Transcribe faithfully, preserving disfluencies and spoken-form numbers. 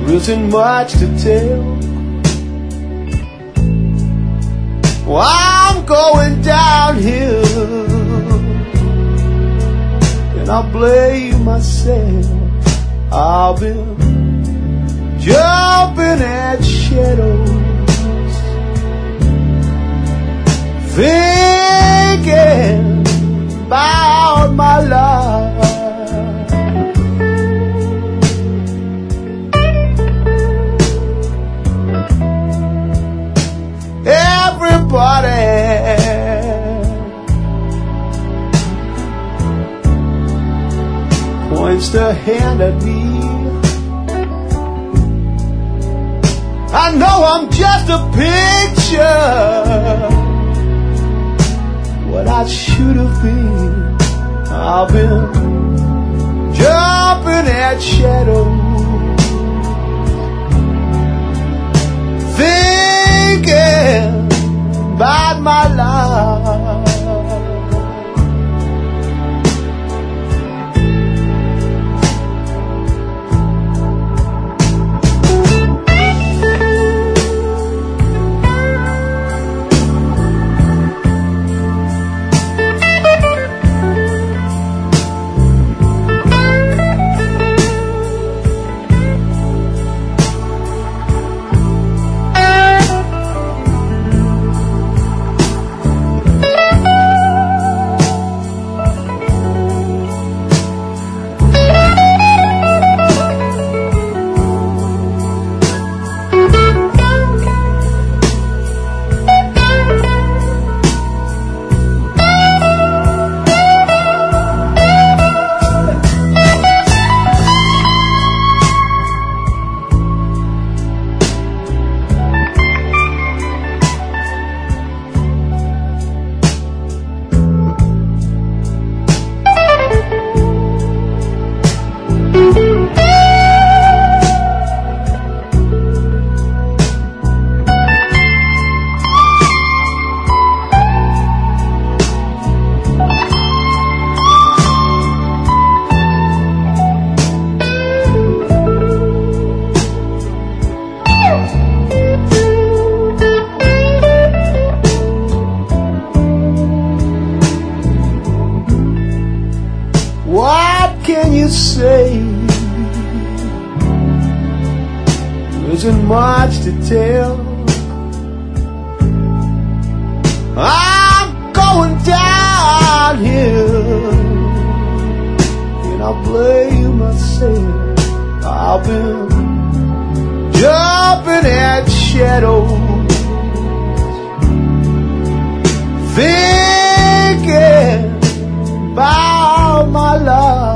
isn't much to tell. Well, I'm going downhill, and I blame myself. I've been jumping at shadows, thinking about my life. Everybody points their hand at me. I know I'm just a picture, what I should have been. I've been jumping at shadows, thinking about my life. What can you say? There isn't much to tell. I'm going downhill, and I blame myself. I've been jumping at shadows, thinking about my life.